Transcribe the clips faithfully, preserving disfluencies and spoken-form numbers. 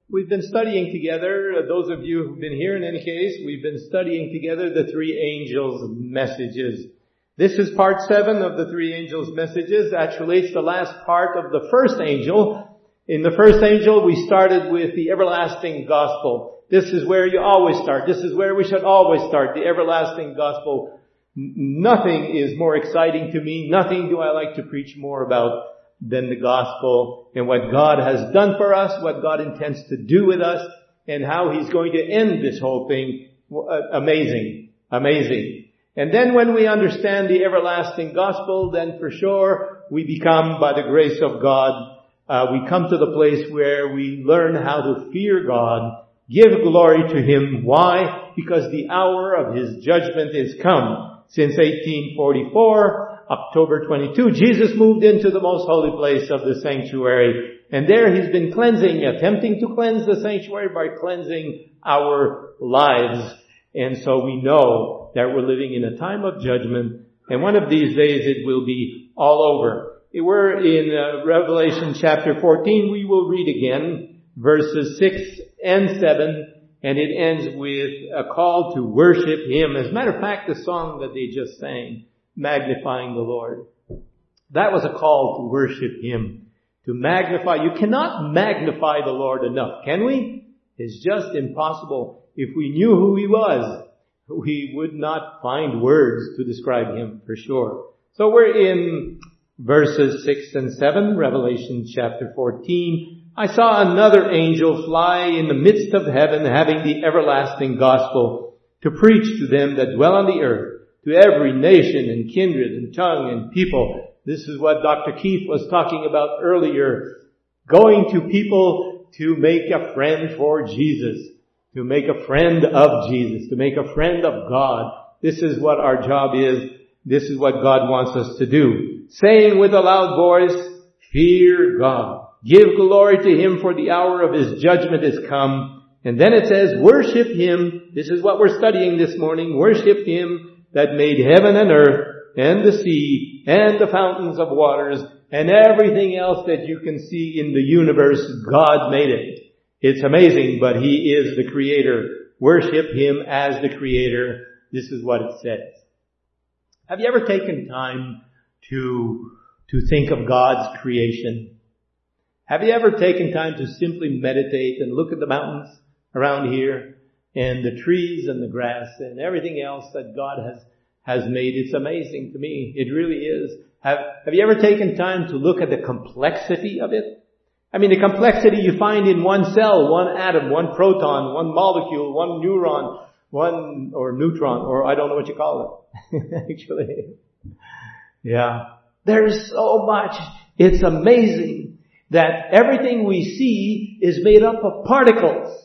We've been studying together, uh, those of you who've been here in any case, we've been studying together the three angels' messages. This is part seven of the three angels' messages. Actually, it's the last part of the first angel. In the first angel, we started with the everlasting gospel. This is where you always start. This is where we should always start, the everlasting gospel. N- nothing is more exciting to me. Nothing do I like to preach more about than the gospel and what God has done for us, what God intends to do with us, and how He's going to end this whole thing. Amazing. Amazing. And then when we understand the everlasting gospel, then for sure we become, by the grace of God, uh, we come to the place where we learn how to fear God, give glory to Him. Why? Because the hour of His judgment is come. Since eighteen forty-four, October twenty-second, Jesus moved into the most holy place of the sanctuary. And there He's been cleansing, attempting to cleanse the sanctuary by cleansing our lives. And so we know that we're living in a time of judgment. And one of these days it will be all over. We're in uh, Revelation chapter fourteen. We will read again verses six and seven. And it ends with a call to worship Him. As a matter of fact, the song that they just sang, Magnifying the Lord, that was a call to worship Him, to magnify. You cannot magnify the Lord enough, can we? It's just impossible. If we knew who He was, we would not find words to describe Him for sure. So we're in verses six and seven, Revelation chapter fourteen. I saw another angel fly in the midst of heaven, having the everlasting gospel, to preach to them that dwell on the earth, to every nation and kindred and tongue and people. This is what Doctor Keith was talking about earlier. Going to people to make a friend for Jesus, to make a friend of Jesus, to make a friend of God. This is what our job is. This is what God wants us to do. Saying with a loud voice, fear God. Give glory to Him, for the hour of His judgment is come. And then it says, worship Him. This is what we're studying this morning. Worship Him that made heaven and earth and the sea and the fountains of waters and everything else that you can see in the universe. God made it. It's amazing, but He is the Creator. Worship Him as the Creator. This is what it says. Have you ever taken time to, to think of God's creation? Have you ever taken time to simply meditate and look at the mountains around here and the trees and the grass and everything else that God has, has made? It's amazing to me. It really is. Have, have you ever taken time to look at the complexity of it? I mean, the complexity you find in one cell, one atom, one proton, one molecule, one neuron, one, or neutron, or I don't know what you call it. Actually. Yeah. There's so much. It's amazing that everything we see is made up of particles.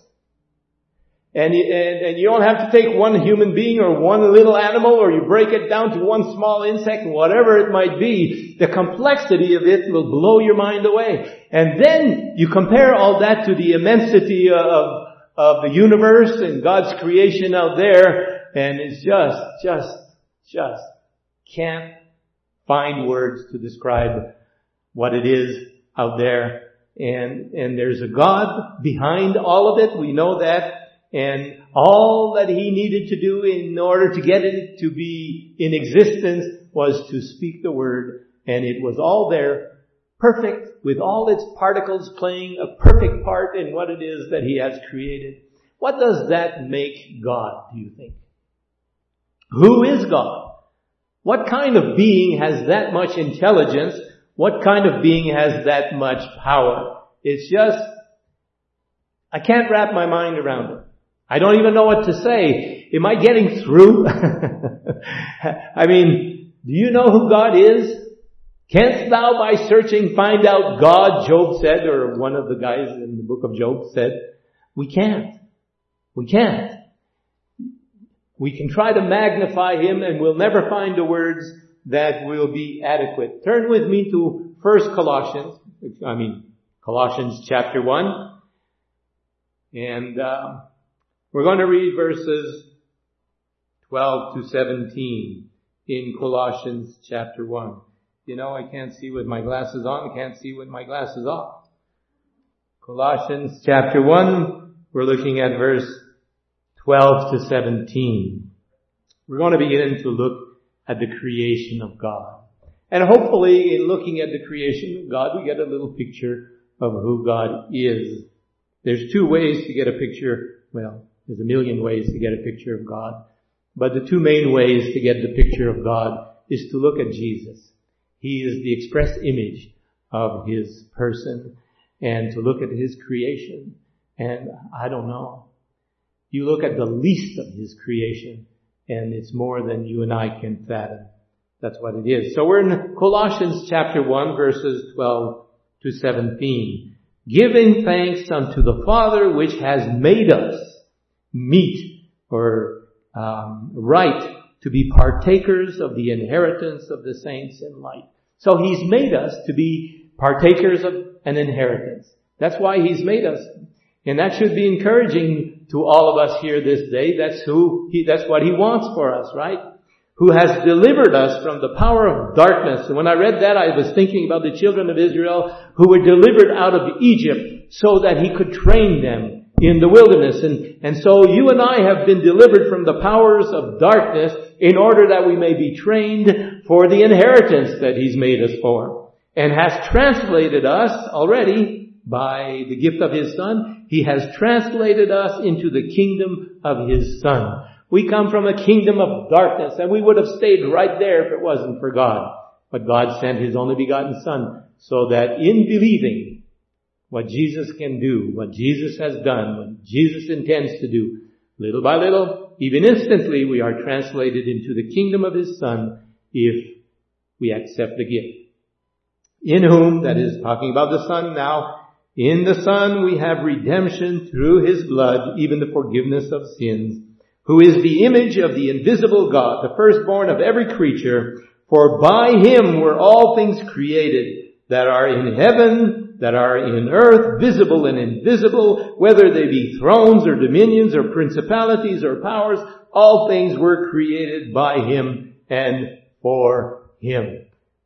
And you, and, and you don't have to take one human being or one little animal, or you break it down to one small insect, whatever it might be. The complexity of it will blow your mind away. And then you compare all that to the immensity of, of the universe and God's creation out there, and it's just, just, just can't find words to describe what it is out there. And, and there's a God behind all of it. We know that. And all that He needed to do in order to get it to be in existence was to speak the word. And it was all there, perfect, with all its particles playing a perfect part in what it is that He has created. What does that make God, do you think? Who is God? What kind of being has that much intelligence? What kind of being has that much power? It's just, I can't wrap my mind around it. I don't even know what to say. Am I getting through? I mean, do you know who God is? Canst thou by searching find out God, Job said, or one of the guys in the book of Job said. We can't. We can't. We can try to magnify Him, and we'll never find the words that will be adequate. Turn with me to First Colossians, I mean, Colossians chapter one. And, uh, we're going to read verses twelve to seventeen in Colossians chapter one. You know, I can't see with my glasses on, I can't see with my glasses off. Colossians chapter one, we're looking at verse twelve to seventeen. We're going to begin to look at the creation of God. And hopefully in looking at the creation of God, we get a little picture of who God is. There's two ways to get a picture. Well, there's a million ways to get a picture of God. But the two main ways to get the picture of God is to look at Jesus. He is the express image of His person. And to look at His creation. And I don't know. You look at the least of His creation, and it's more than you and I can fathom. That's what it is. So we're in Colossians chapter one, verses twelve to seventeen. Giving thanks unto the Father which has made us meet or um, right to be partakers of the inheritance of the saints in light. So He's made us to be partakers of an inheritance. That's why He's made us. And that should be encouraging to all of us here this day. That's who He, that's what He wants for us, right? Who has delivered us from the power of darkness. And when I read that, I was thinking about the children of Israel who were delivered out of Egypt so that He could train them in the wilderness. And, and so you and I have been delivered from the powers of darkness in order that we may be trained for the inheritance that He's made us for. And has translated us already by the gift of His Son. He has translated us into the kingdom of His Son. We come from a kingdom of darkness, and we would have stayed right there if it wasn't for God. But God sent His only begotten Son so that in believing what Jesus can do, what Jesus has done, what Jesus intends to do, little by little, even instantly, we are translated into the kingdom of His Son if we accept the gift. In whom, that is talking about the Son now, in the Son we have redemption through His blood, even the forgiveness of sins, who is the image of the invisible God, the firstborn of every creature. For by Him were all things created, that are in heaven, that are in earth, visible and invisible, whether they be thrones or dominions or principalities or powers, all things were created by Him and for Him.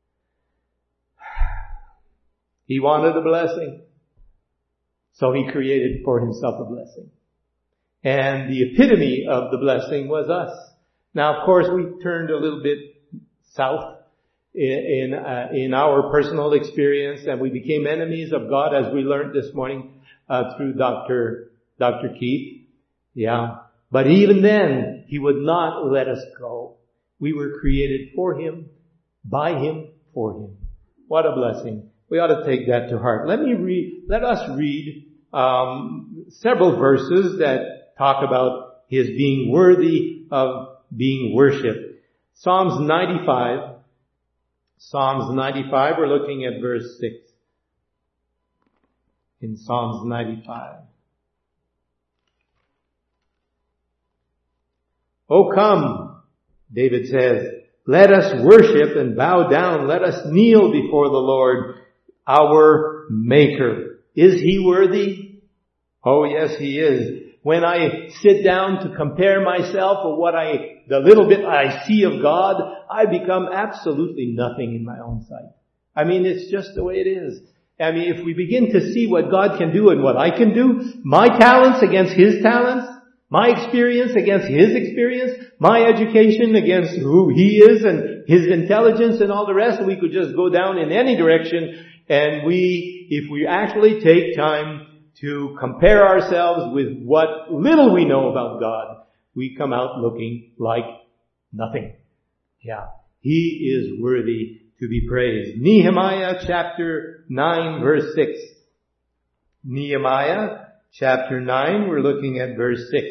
He wanted a blessing, so He created for Himself a blessing. And the epitome of the blessing was us. Now, of course, we turned a little bit south in in, uh, in our personal experience, and we became enemies of God, as we learned this morning uh, through Doctor Doctor Keith. Yeah, but even then, He would not let us go. We were created for Him, by Him, for Him. What a blessing! We ought to take that to heart. Let me read. Let us read um, several verses that talk about His being worthy of being worshipped. Psalms ninety-five. Psalms ninety-five, we're looking at verse six. In Psalms ninety-five. "O come," David says, "let us worship and bow down. Let us kneel before the Lord, our Maker." Is He worthy? Oh yes, He is. When I sit down to compare myself with what I, the little bit I see of God, I become absolutely nothing in my own sight. I mean, it's just the way it is. I mean, if we begin to see what God can do and what I can do, my talents against His talents, my experience against His experience, my education against who He is and His intelligence and all the rest, we could just go down in any direction. And we, if we actually take time to compare ourselves with what little we know about God, we come out looking like nothing. Yeah. He is worthy to be praised. Nehemiah chapter nine verse six. Nehemiah chapter nine, we're looking at verse six.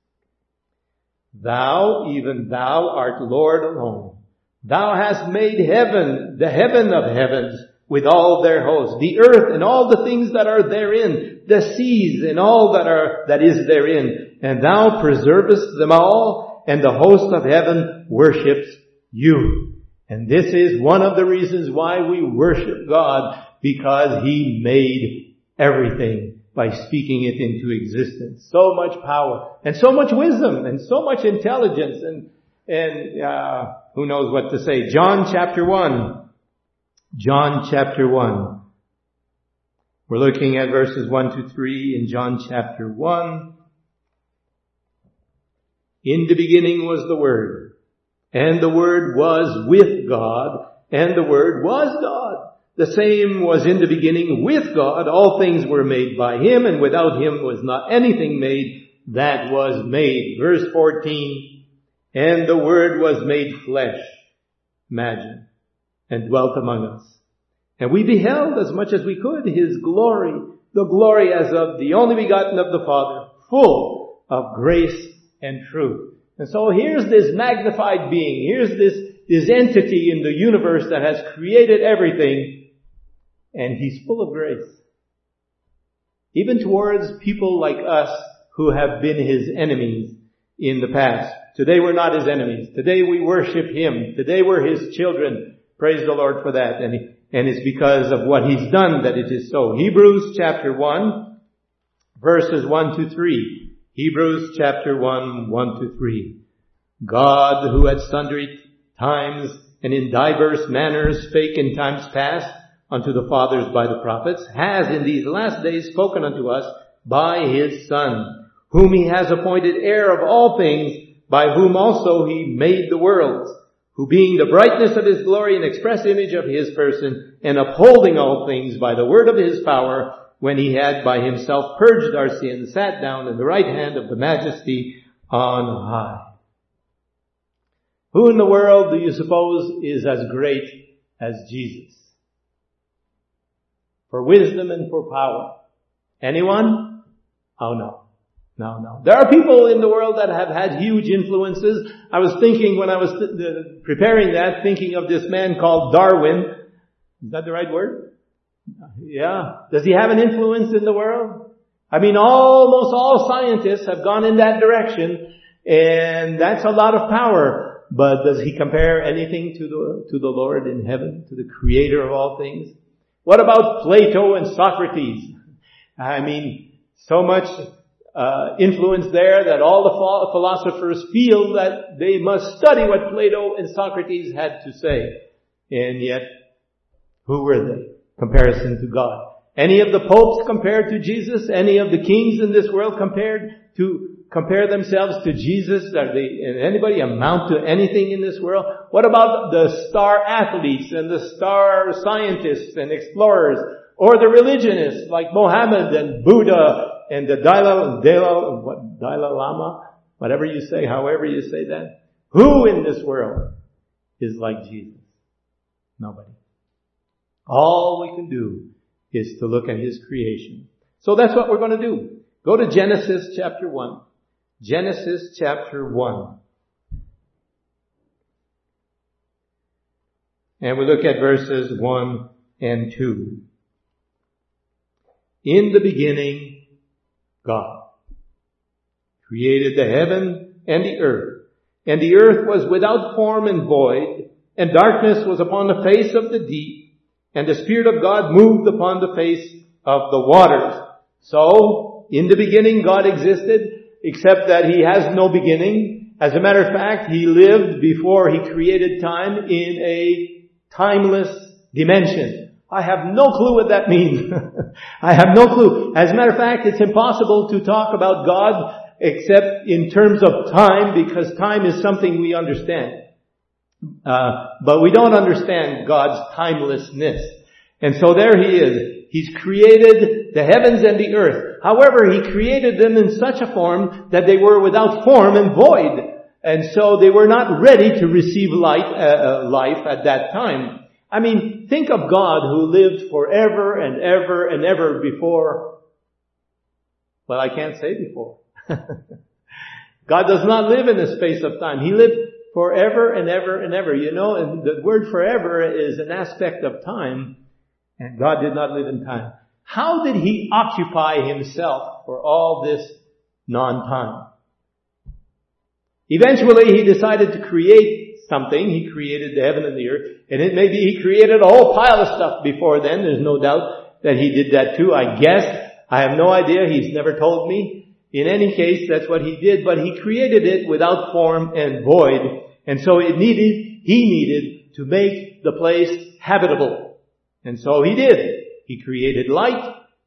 "Thou, even Thou, art Lord alone. Thou hast made heaven, the heaven of heavens, with all their hosts, the earth and all the things that are therein, the seas and all that are, that is therein. And Thou preservest them all, and the host of heaven worships You." And this is one of the reasons why we worship God, because He made everything by speaking it into existence. So much power, and so much wisdom, and so much intelligence, and, and, uh, who knows what to say. John chapter one. John chapter one. We're looking at verses one to three in John chapter one. In the beginning was the Word, and the Word was with God, and the Word was God. The same was in the beginning with God. All things were made by Him, and without Him was not anything made that was made. Verse fourteen, and the Word was made flesh. Imagine. And dwelt among us. And we beheld as much as we could His glory, the glory as of the only begotten of the Father, full of grace and truth. And so here's this magnified being. Here's this, this entity in the universe that has created everything. And He's full of grace. Even towards people like us who have been His enemies in the past. Today we're not His enemies. Today we worship Him. Today we're His children. Praise the Lord for that. And, he, and it's because of what He's done that it is so. Hebrews chapter one, verses one to three. Hebrews chapter one, one to three. God, who at sundry times and in diverse manners spake in times past unto the fathers by the prophets, has in these last days spoken unto us by His Son, whom He has appointed heir of all things, by whom also He made the worlds, who being the brightness of His glory and express image of His person, and upholding all things by the word of His power, when He had by Himself purged our sins, sat down in the right hand of the Majesty on high. Who in the world do you suppose is as great as Jesus? For wisdom and for power. Anyone? Oh no. No, no. There are people in the world that have had huge influences. I was thinking when I was th- preparing that, thinking of this man called Darwin. Is that the right word? Yeah. Does he have an influence in the world? I mean, almost all scientists have gone in that direction, and that's a lot of power. But does he compare anything to the, to the Lord in heaven, to the Creator of all things? What about Plato and Socrates? I mean, so much uh, influence there that all the philosophers feel that they must study what Plato and Socrates had to say. And yet, who were they? Comparison to God. Any of the popes compared to Jesus? Any of the kings in this world compared to, compare themselves to Jesus? Are they, anybody amount to anything in this world? What about the star athletes and the star scientists and explorers? Or the religionists like Mohammed and Buddha and the Dalai, Dalai, what, Dalai Lama? Whatever you say, however you say that. Who in this world is like Jesus? Nobody. All we can do is to look at His creation. So that's what we're going to do. Go to Genesis chapter one. Genesis chapter one. And we look at verses one and two. In the beginning, God created the heaven and the earth. And the earth was without form and void, and darkness was upon the face of the deep. And the Spirit of God moved upon the face of the waters. So, in the beginning God existed, except that He has no beginning. As a matter of fact, He lived before He created time in a timeless dimension. I have no clue what that means. I have no clue. As a matter of fact, it's impossible to talk about God except in terms of time, because time is something we understand. Uh, but we don't understand God's timelessness. And so there He is. He's created the heavens and the earth. However, He created them in such a form that they were without form and void. And so they were not ready to receive light, uh, uh, life at that time. I mean, think of God who lived forever and ever and ever before. Well, I can't say before. God does not live in the space of time. He lived forever and ever and ever. You know, and the word forever is an aspect of time, and God did not live in time. How did He occupy Himself for all this non-time? Eventually He decided to create something. He created the heaven and the earth, and it maybe He created a whole pile of stuff before then. There's no doubt that He did that too, I guess. I have no idea. He's never told me. In any case, that's what He did, but He created it without form and void. And so it needed, He needed to make the place habitable. And so He did. He created light.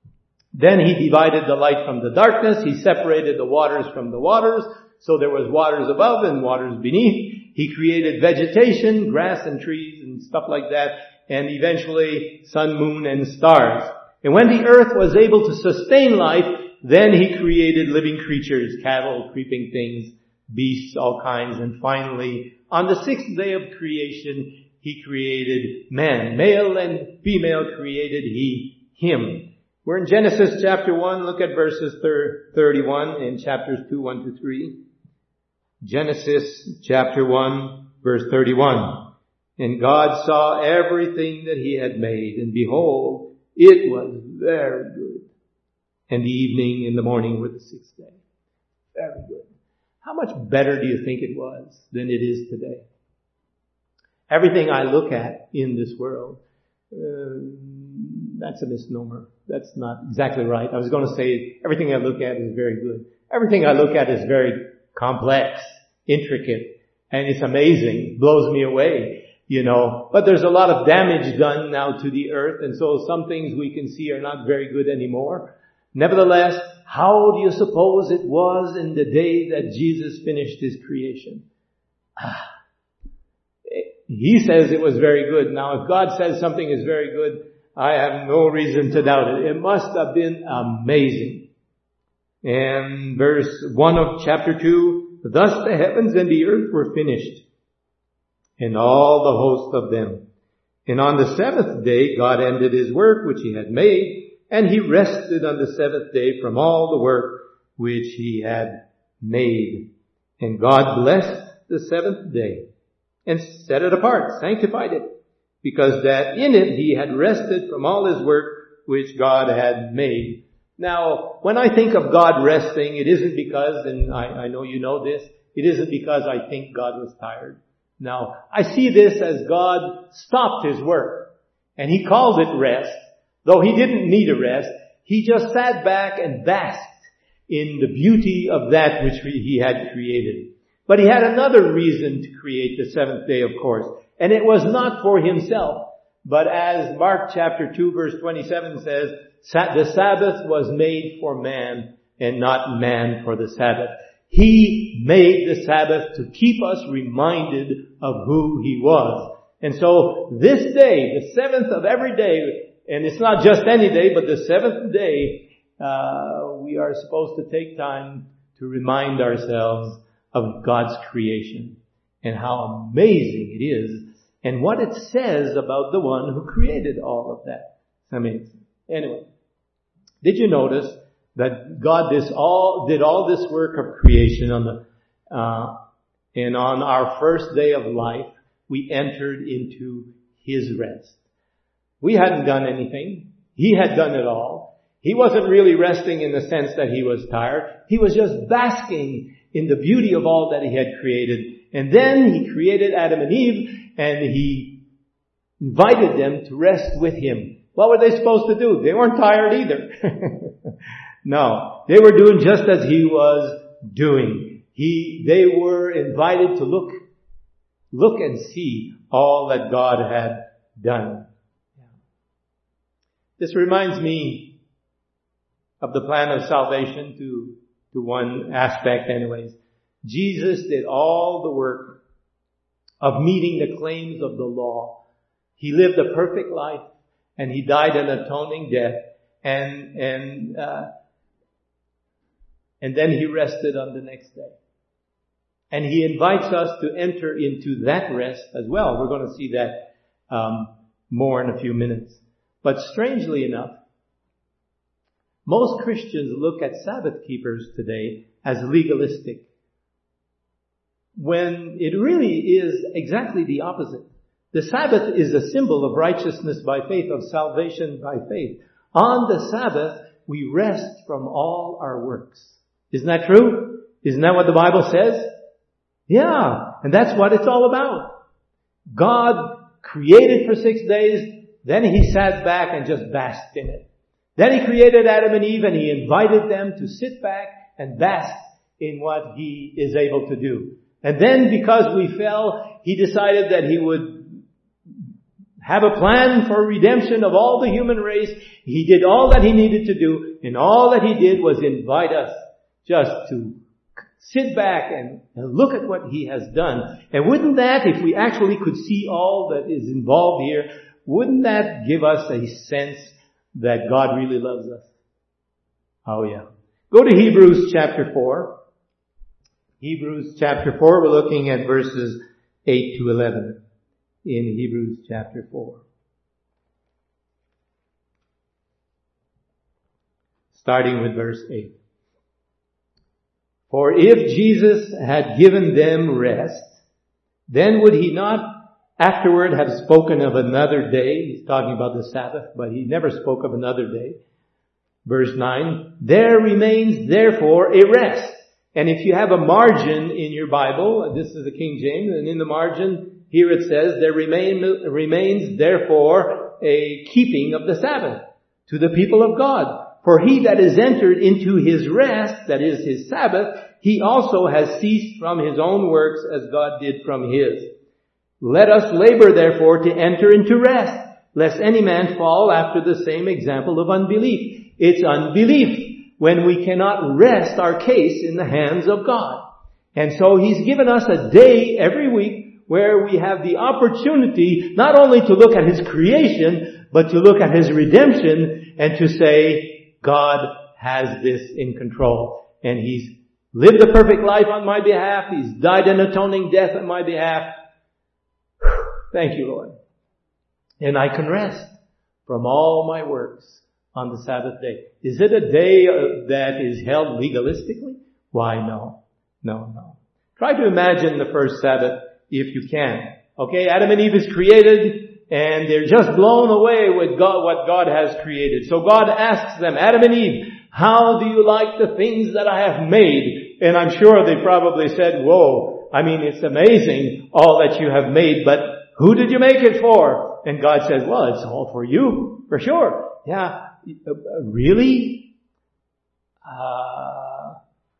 Then he divided the light from the darkness. He separated the waters from the waters. So there was waters above and waters beneath. He created vegetation, grass and trees and stuff like that. And eventually sun, moon and stars. And when the earth was able to sustain life, then he created living creatures, cattle, creeping things, beasts, all kinds. And finally, on the sixth day of creation, he created man. Male and female created he him. We're in Genesis chapter one. Look at verses thirty-one and chapters two, one to three. Genesis chapter one, verse thirty-one. And God saw everything that he had made, and behold, it was very good. And the evening and the morning were the sixth day. Very good. How much better do you think it was than it is today? Everything I look at in this world, uh, that's a misnomer. That's not exactly right. I was going to say everything I look at is very good. Everything I look at is very complex, intricate, and it's amazing. Blows me away, you know. But there's a lot of damage done now to the earth, and so some things we can see are not very good anymore. Nevertheless, how do you suppose it was in the day that Jesus finished his creation? Ah. He says it was very good. Now, if God says something is very good, I have no reason to doubt it. It must have been amazing. And verse one of chapter two, thus the heavens and the earth were finished, and all the host of them. And on the seventh day God ended his work which he had made, and he rested on the seventh day from all the work which he had made. And God blessed the seventh day, and set it apart, sanctified it, because that in it he had rested from all his work which God had made. Now, when I think of God resting, it isn't because, and I, I know you know this, it isn't because I think God was tired. Now, I see this as God stopped his work, and he called it rest. Though he didn't need a rest, he just sat back and basked in the beauty of that which he had created. But he had another reason to create the seventh day, of course. And it was not for himself. But as Mark chapter two verse twenty-seven says, the Sabbath was made for man and not man for the Sabbath. He made the Sabbath to keep us reminded of who he was. And so this day, the seventh of every day, and it's not just any day, but the seventh day, uh, we are supposed to take time to remind ourselves of God's creation and how amazing it is and what it says about the one who created all of that. It's amazing. Anyway, did you notice that God this all did all this work of creation on the uh and on our first day of life we entered into his rest. We hadn't done anything. He had done it all. He wasn't really resting in the sense that he was tired. He was just basking in the beauty of all that he had created. And then he created Adam and Eve, and he invited them to rest with him. What were they supposed to do? They weren't tired either. No, they were doing just as he was doing. He, they were invited to look, look and see all that God had done. This reminds me of the plan of salvation to to one aspect anyways. Jesus did all the work of meeting the claims of the law. He lived a perfect life, and he died an atoning death, and and uh and then he rested on the next day. And he invites us to enter into that rest as well. We're going to see that um more in a few minutes. But strangely enough, most Christians look at Sabbath keepers today as legalistic, when it really is exactly the opposite. The Sabbath is a symbol of righteousness by faith, of salvation by faith. On the Sabbath, we rest from all our works. Isn't that true? Isn't that what the Bible says? Yeah, and that's what it's all about. God created for six days, then he sat back and just basked in it. Then he created Adam and Eve, and he invited them to sit back and bask in what he is able to do. And then because we fell, he decided that he would have a plan for redemption of all the human race. He did all that He needed to do, and all that He did was invite us just to sit back and, and look at what He has done. And wouldn't that, if we actually could see all that is involved here, wouldn't that give us a sense that God really loves us? Oh yeah. Go to Hebrews chapter four. Hebrews chapter four, we're looking at verses eight to eleven in Hebrews chapter four. Starting with verse eight. For if Jesus had given them rest, then would He not afterward have spoken of another day? He's talking about the Sabbath, but He never spoke of another day. Verse nine, there remains therefore a rest. And if you have a margin in your Bible, this is the King James, and in the margin here it says, there remain, remains therefore a keeping of the Sabbath to the people of God. For he that is entered into his rest, that is his Sabbath, he also has ceased from his own works as God did from his. Let us labor therefore to enter into rest, lest any man fall after the same example of unbelief. It's unbelief when we cannot rest our case in the hands of God. And so He's given us a day every week where we have the opportunity not only to look at His creation, but to look at His redemption and to say, God has this in control. And He's lived a perfect life on my behalf. He's died an atoning death on my behalf. Thank you, Lord. And I can rest from all my works on the Sabbath day. Is it a day that is held legalistically? Why, no. No, no. Try to imagine the first Sabbath if you can. Okay, Adam and Eve is created and they're just blown away with God, what God has created. So God asks them, Adam and Eve, how do you like the things that I have made? And I'm sure they probably said, whoa, I mean, it's amazing all that you have made, but who did you make it for? And God says, well, it's all for you, for sure. Yeah, really? Uh,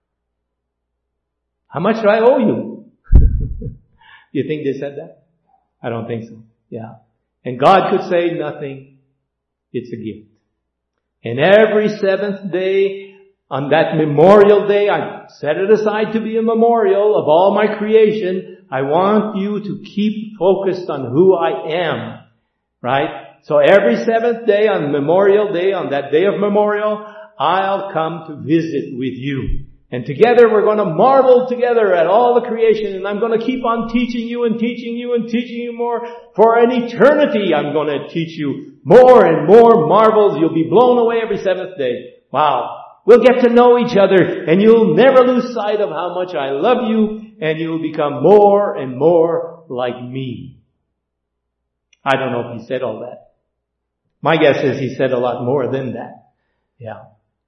how much do I owe you? You think they said that? I don't think so. Yeah. And God could say nothing. It's a gift. And every seventh day, on that memorial day, I set it aside to be a memorial of all my creation. I want you to keep focused on who I am. Right? So every seventh day, on Memorial Day, on that day of memorial, I'll come to visit with you. And together we're going to marvel together at all the creation, and I'm going to keep on teaching you and teaching you and teaching you more. For an eternity I'm going to teach you more and more marvels. You'll be blown away every seventh day. Wow. We'll get to know each other, and you'll never lose sight of how much I love you, and you'll become more and more like me. I don't know if He said all that. My guess is He said a lot more than that. Yeah.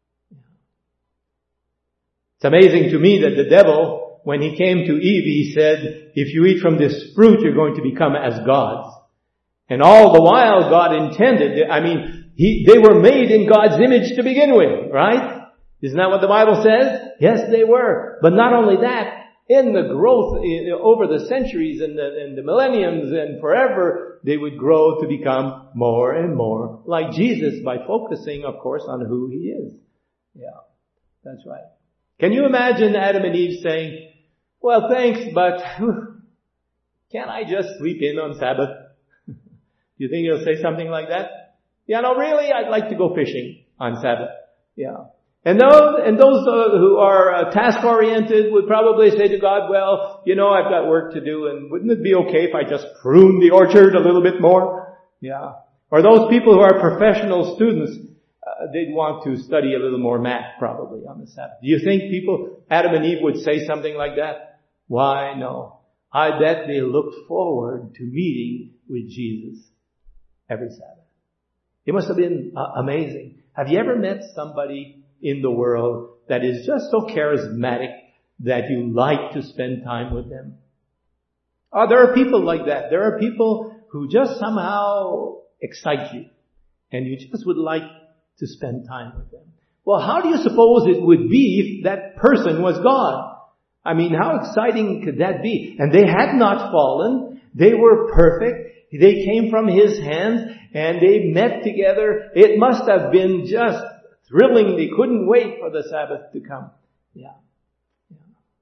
It's amazing to me that the devil, when he came to Eve, he said, if you eat from this fruit, you're going to become as gods. And all the while God intended, I mean, he, they were made in God's image to begin with, right? Isn't that what the Bible says? Yes, they were. But not only that, in the growth over the centuries and the, and the millenniums and forever, they would grow to become more and more like Jesus by focusing, of course, on who He is. Yeah, that's right. Can you imagine Adam and Eve saying, well, thanks, but can't I just sleep in on Sabbath? Do you think he'll say something like that? Yeah, no, really, I'd like to go fishing on Sabbath. Yeah. And those, and those uh, who are uh, task-oriented would probably say to God, well, you know, I've got work to do, and wouldn't it be okay if I just prune the orchard a little bit more? Yeah. Or those people who are professional students, uh, they'd want to study a little more math probably on the Sabbath. Do you think people, Adam and Eve, would say something like that? Why, no. I bet they looked forward to meeting with Jesus every Sabbath. It must have been uh, amazing. Have you ever met somebody in the world that is just so charismatic that you like to spend time with them? Oh, there are people like that. There are people who just somehow excite you, and you just would like to spend time with them. Well, how do you suppose it would be if that person was God? I mean, how exciting could that be? And they had not fallen. They were perfect. They came from His hands and they met together. It must have been just thrilling. They couldn't wait for the Sabbath to come. Yeah. yeah.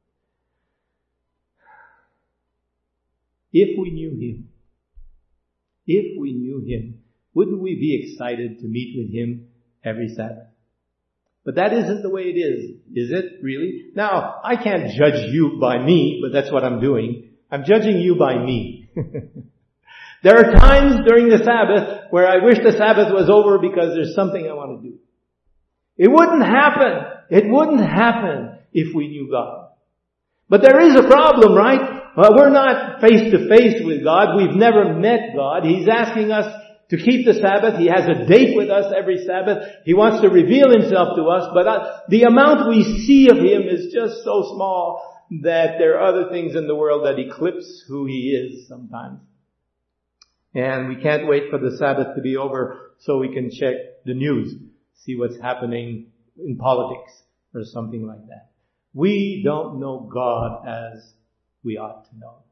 If we knew Him, if we knew Him, wouldn't we be excited to meet with Him every Sabbath? But that isn't the way it is, is it really? Now, I can't judge you by me, but that's what I'm doing. I'm judging you by me. There are times during the Sabbath where I wish the Sabbath was over because there's something I want to do. It wouldn't happen. It wouldn't happen if we knew God. But there is a problem, right? Well, we're not face to face with God. We've never met God. He's asking us to keep the Sabbath. He has a date with us every Sabbath. He wants to reveal Himself to us. But uh, the amount we see of Him is just so small that there are other things in the world that eclipse who He is sometimes. And we can't wait for the Sabbath to be over so we can check the news, see what's happening in politics or something like that. We don't know God as we ought to know.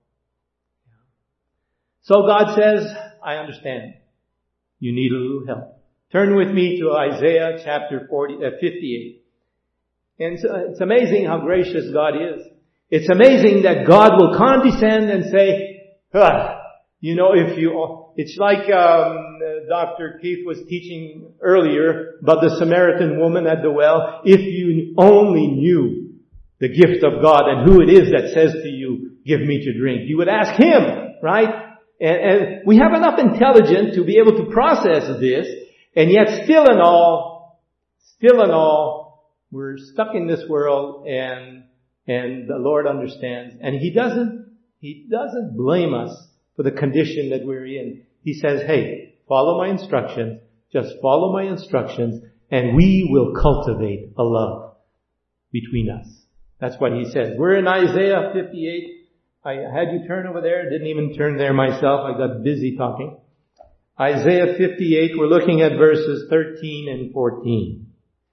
So God says, I understand. You need a little help. Turn with me to Isaiah chapter forty, uh, fifty-eight. And it's, uh, it's amazing how gracious God is. It's amazing that God will condescend and say, ah, you know, if you, it's like um, Doctor Keith was teaching earlier about the Samaritan woman at the well. If you only knew the gift of God and who it is that says to you, give me to drink, you would ask Him, right? And, and we have enough intelligence to be able to process this, and yet still in all, still in all, we're stuck in this world, and and the Lord understands, and He doesn't He doesn't blame us for the condition that we're in. He says, hey, follow my instructions, just follow my instructions, and we will cultivate a love between us. That's what He says. We're in Isaiah fifty-eight. I had you turn over there. Didn't even turn there myself. I got busy talking. Isaiah fifty-eight, we're looking at verses thirteen and fourteen.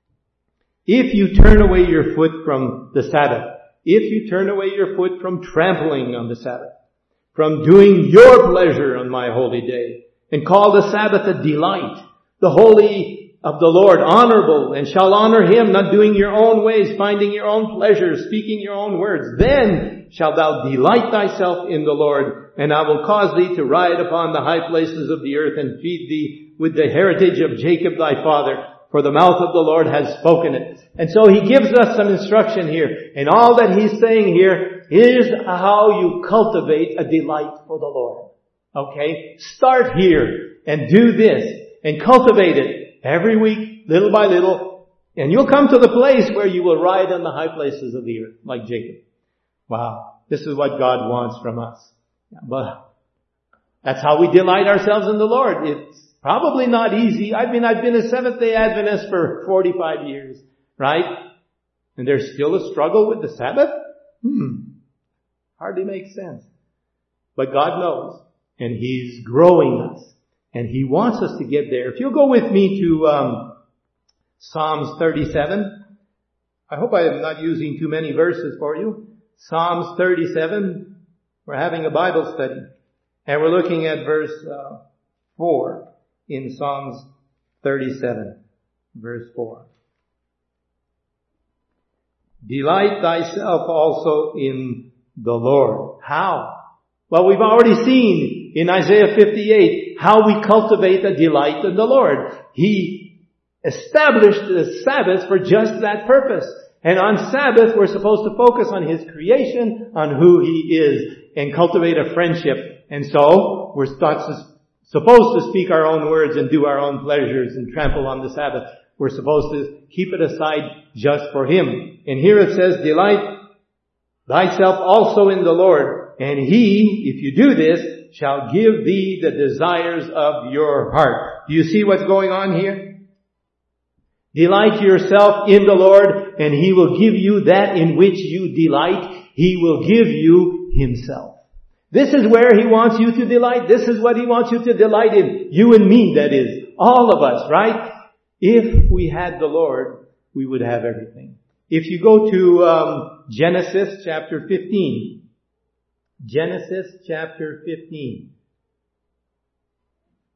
If you turn away your foot from the Sabbath, if you turn away your foot from trampling on the Sabbath, from doing your pleasure on my holy day, and call the Sabbath a delight, the holy of the Lord honorable, and shall honor Him, not doing your own ways, finding your own pleasures, speaking your own words, then shalt thou delight thyself in the Lord, and I will cause thee to ride upon the high places of the earth, and feed thee with the heritage of Jacob thy father, for the mouth of the Lord has spoken it. And so He gives us some instruction here, and all that He's saying here is how you cultivate a delight for the Lord. Okay? Start here, and do this, and cultivate it. Every week, little by little, and you'll come to the place where you will ride on the high places of the earth, like Jacob. Wow, this is what God wants from us. But that's how we delight ourselves in the Lord. It's probably not easy. I mean, I've been a Seventh-day Adventist for forty-five years, right? And there's still a struggle with the Sabbath? Hmm, hardly makes sense. But God knows, and He's growing us. And He wants us to get there. If you'll go with me to um, Psalms thirty-seven. I hope I am not using too many verses for you. Psalms thirty-seven. We're having a Bible study. And we're looking at verse uh, four in Psalms thirty-seven. Verse four. Delight thyself also in the Lord. How? Well, we've already seen in Isaiah fifty-eight how we cultivate a delight in the Lord. He established the Sabbath for just that purpose. And on Sabbath, we're supposed to focus on His creation, on who He is, and cultivate a friendship. And so, we're supposed to speak our own words and do our own pleasures and trample on the Sabbath. We're supposed to keep it aside just for Him. And here it says, delight thyself also in the Lord. And He, if you do this, shall give thee the desires of your heart. Do you see what's going on here? Delight yourself in the Lord, and He will give you that in which you delight. He will give you Himself. This is where He wants you to delight. This is what He wants you to delight in. You and me, that is. All of us, right? If we had the Lord, we would have everything. If you go to um, Genesis chapter fifteen. Genesis chapter fifteen.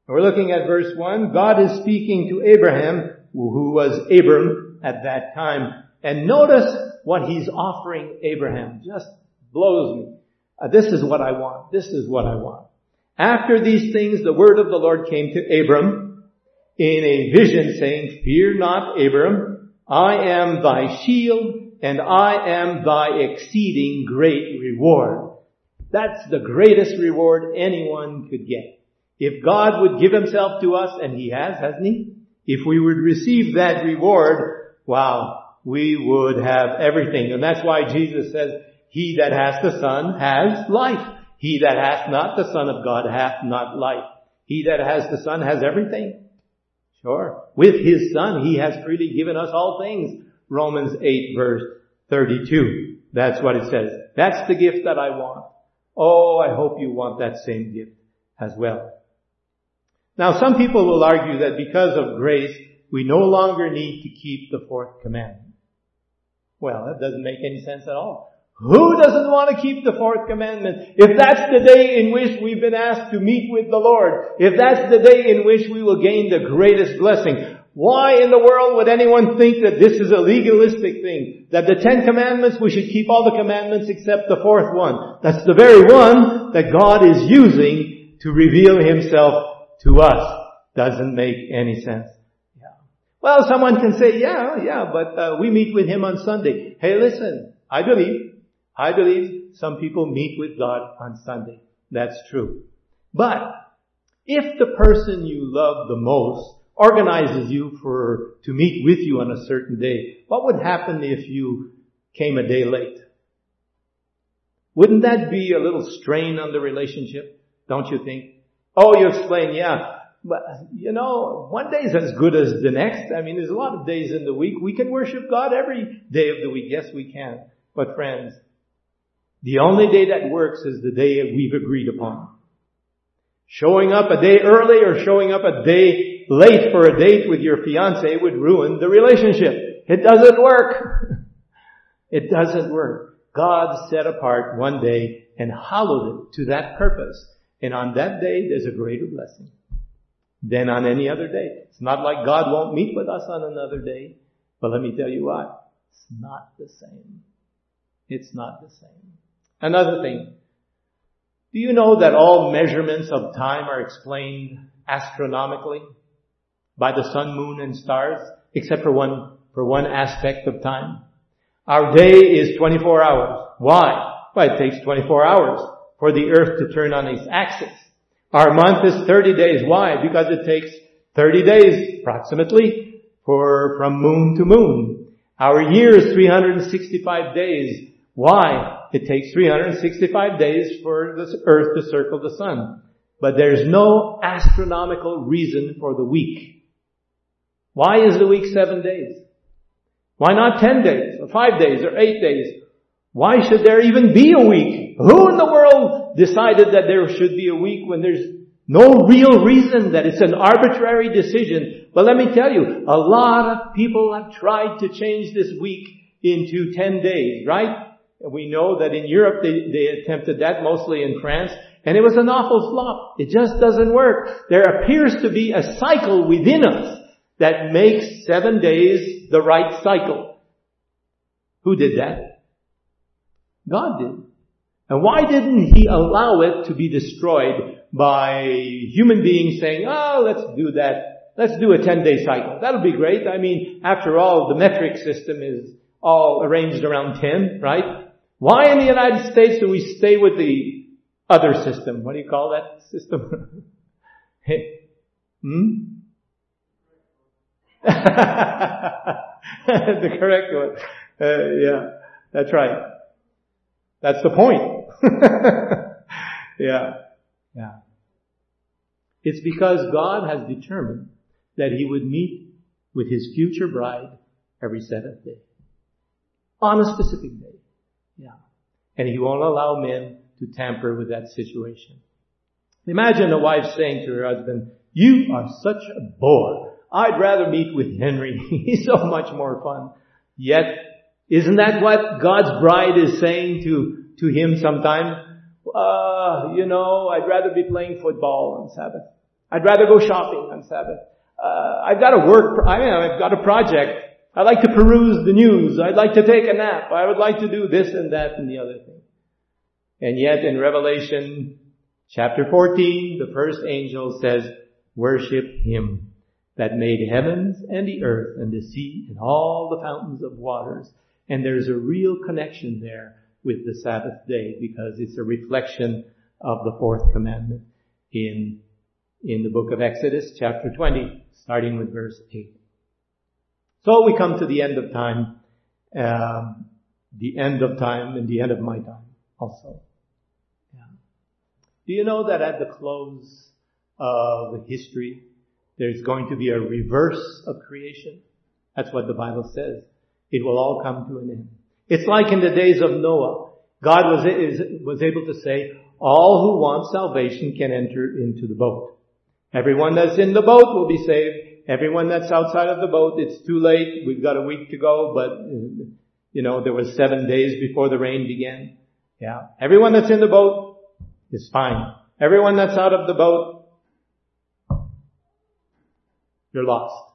We're looking at verse one. God is speaking to Abraham, who was Abram at that time. And notice what he's offering Abraham. Just blows me. Uh, this is what I want. This is what I want. After these things, the word of the Lord came to Abram in a vision saying, "Fear not, Abram. I am thy shield and I am thy exceeding great reward." That's the greatest reward anyone could get. If God would give himself to us, and he has, hasn't he? If we would receive that reward, wow, we would have everything. And that's why Jesus says, "He that hath the Son has life. He that hath not the Son of God hath not life." He that has the Son has everything. Sure. With his Son, he has freely given us all things. Romans eight verse thirty-two. That's what it says. That's the gift that I want. Oh, I hope you want that same gift as well. Now, some people will argue that because of grace, we no longer need to keep the fourth commandment. Well, that doesn't make any sense at all. Who doesn't want to keep the fourth commandment? If that's the day in which we've been asked to meet with the Lord, if that's the day in which we will gain the greatest blessing, why in the world would anyone think that this is a legalistic thing? That the Ten Commandments, we should keep all the commandments except the fourth one. That's the very one that God is using to reveal himself to us. Doesn't make any sense. Yeah. Well, someone can say, yeah, yeah, but uh, we meet with him on Sunday. Hey, listen, I believe, I believe some people meet with God on Sunday. That's true. But if the person you love the most organizes you for to meet with you on a certain day, what would happen if you came a day late? Wouldn't that be a little strain on the relationship? Don't you think? Oh, you explain, yeah. But, you know, one day is as good as the next. I mean, there's a lot of days in the week. We can worship God every day of the week. Yes, we can. But friends, the only day that works is the day we've agreed upon. Showing up a day early or showing up a day late for a date with your fiance would ruin the relationship. It doesn't work. It doesn't work. God set apart one day and hallowed it to that purpose. And on that day, there's a greater blessing than on any other day. It's not like God won't meet with us on another day. But let me tell you what, it's not the same. It's not the same. Another thing. Do you know that all measurements of time are explained astronomically by the sun, moon, and stars, except for one, for one aspect of time? Our day is twenty-four hours. Why? Well, it takes twenty-four hours for the earth to turn on its axis. Our month is thirty days. Why? Because it takes thirty days, approximately, for, from moon to moon. Our year is three hundred sixty-five days. Why? It takes three hundred sixty-five days for the earth to circle the sun. But there's no astronomical reason for the week. Why is the week seven days? Why not ten days, or five days, or eight days? Why should there even be a week? Who in the world decided that there should be a week when there's no real reason, that it's an arbitrary decision? But let me tell you, a lot of people have tried to change this week into ten days, right? We know that in Europe they, they attempted that, mostly in France, and it was an awful flop. It just doesn't work. There appears to be a cycle within us that makes seven days the right cycle. Who did that? God did. And why didn't He allow it to be destroyed by human beings saying, oh, let's do that. Let's do a ten-day cycle. That'll be great. I mean, after all, the metric system is all arranged around ten, right? Why in the United States do we stay with the other system? What do you call that system? Hey, hmm? The correct one. Uh, yeah, that's right. That's the point. yeah, yeah. It's because God has determined that He would meet with His future bride every seventh day. On a specific day. Yeah. And He won't allow men to tamper with that situation. Imagine a wife saying to her husband, you are such a bore. I'd rather meet with Henry. He's so much more fun. Yet, isn't that what God's bride is saying to, to him sometimes? Uh, you know, I'd rather be playing football on Sabbath. I'd rather go shopping on Sabbath. Uh, I've got to work, I mean, I've got a project. I'd like to peruse the news. I'd like to take a nap. I would like to do this and that and the other thing. And yet in Revelation chapter fourteen, the first angel says, worship Him that made heavens and the earth and the sea and all the fountains of waters. And there's a real connection there with the Sabbath day because it's a reflection of the fourth commandment in, in the book of Exodus chapter twenty, starting with verse eight. So we come to the end of time, um, the end of time and the end of my time also. Yeah. Do you know that at the close of history, there's going to be a reverse of creation? That's what the Bible says. It will all come to an end. It's like in the days of Noah. God was, is, was able to say, all who want salvation can enter into the boat. Everyone that's in the boat will be saved. Everyone that's outside of the boat, it's too late. We've got a week to go, but, you know, there was seven days before the rain began. Yeah. Everyone that's in the boat is fine. Everyone that's out of the boat, you're lost.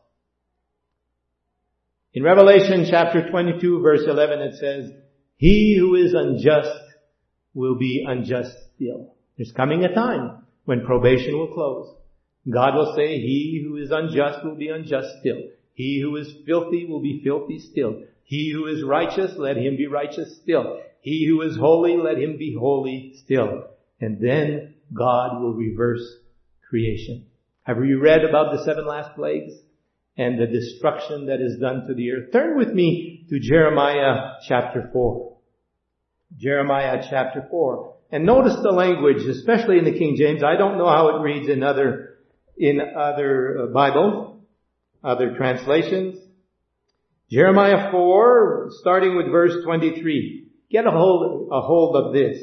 In Revelation chapter twenty-two verse eleven it says, he who is unjust will be unjust still. There's coming a time when probation will close. God will say, he who is unjust will be unjust still. He who is filthy will be filthy still. He who is righteous, let him be righteous still. He who is holy, let him be holy still. And then God will reverse creation. Have you read about the seven last plagues and the destruction that is done to the earth? Turn with me to Jeremiah chapter four. Jeremiah chapter four. And notice the language, especially in the King James. I don't know how it reads in other in other Bibles, other translations. Jeremiah four, starting with verse twenty-three. Get a hold, a hold of this.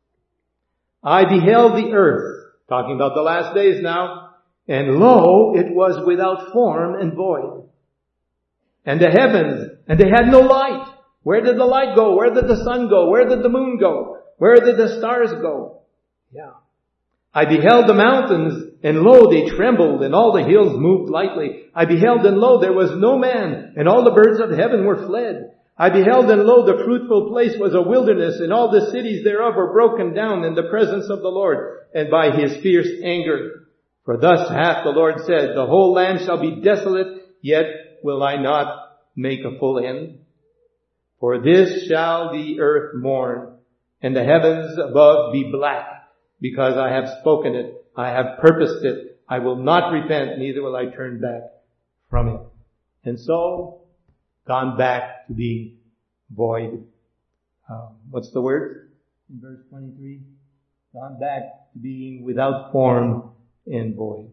I beheld the earth, talking about the last days now, and lo, it was without form and void. And the heavens, and they had no light. Where did the light go? Where did the sun go? Where did the moon go? Where did the stars go? Yeah. I beheld the mountains, and lo, they trembled, and all the hills moved lightly. I beheld, and lo, there was no man, and all the birds of heaven were fled. I beheld, and lo, the fruitful place was a wilderness, and all the cities thereof were broken down in the presence of the Lord, and by His fierce anger. For thus hath the Lord said, the whole land shall be desolate, yet will I not make a full end. For this shall the earth mourn, and the heavens above be black, because I have spoken it, I have purposed it, I will not repent, neither will I turn back from it. And so, gone back to being void. Uh, what's the word? In verse twenty-three. Gone back to being without form and void.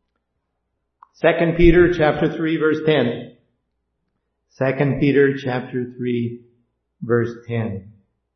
Second Peter chapter three verse ten. Second Peter chapter three verse ten.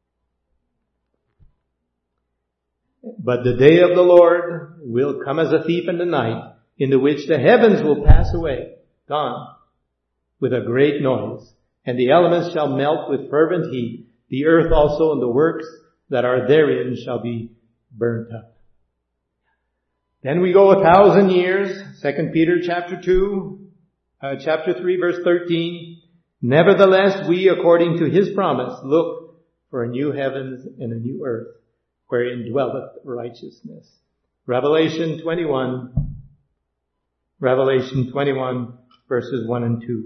But the day of the Lord will come as a thief in the night, in the which the heavens will pass away, gone, with a great noise, and the elements shall melt with fervent heat. The earth also and the works that are therein shall be burnt up. Then we go a thousand years, Second Peter chapter two, uh, chapter three verse thirteen. Nevertheless, we, according to His promise, look for a new heavens and a new earth, wherein dwelleth righteousness. Revelation twenty-one, Revelation twenty-one, verses one and two.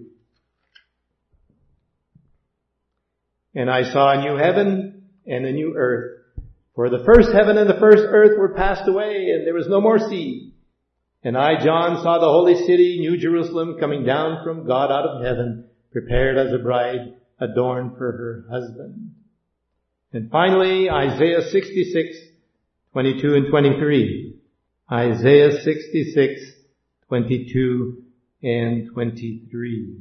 And I saw a new heaven and a new earth, for the first heaven and the first earth were passed away, and there was no more sea. And I, John, saw the holy city, New Jerusalem, coming down from God out of heaven, prepared as a bride adorned for her husband. And finally, Isaiah sixty-six, twenty-two and twenty-three. Isaiah sixty-six, twenty-two and twenty-three.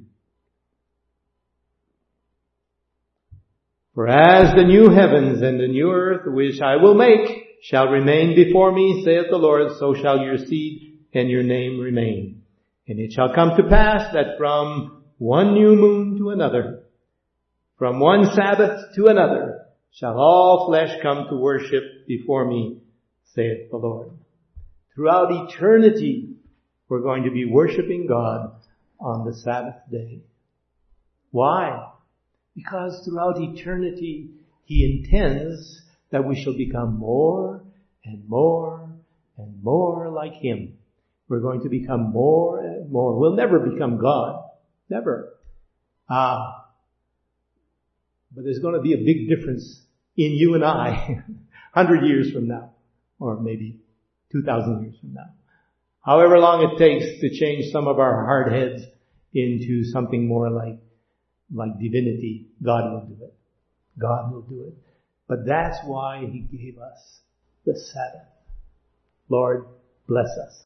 For as the new heavens and the new earth which I will make shall remain before me, saith the Lord, so shall your seed and your name remain. And it shall come to pass that from one new moon to another, from one Sabbath to another, shall all flesh come to worship before me, saith the Lord. throughout eternity, we're going to be worshiping God on the Sabbath day. Why? Because throughout eternity, He intends that we shall become more and more and more like Him. We're going to become more and more. We'll never become God. Never. Ah. But there's going to be a big difference in you and I, a hundred years from now, or maybe two thousand years from now. However long it takes to change some of our hard heads into something more like, like divinity, God will do it. God will do it. But that's why He gave us the Sabbath. Lord, bless us.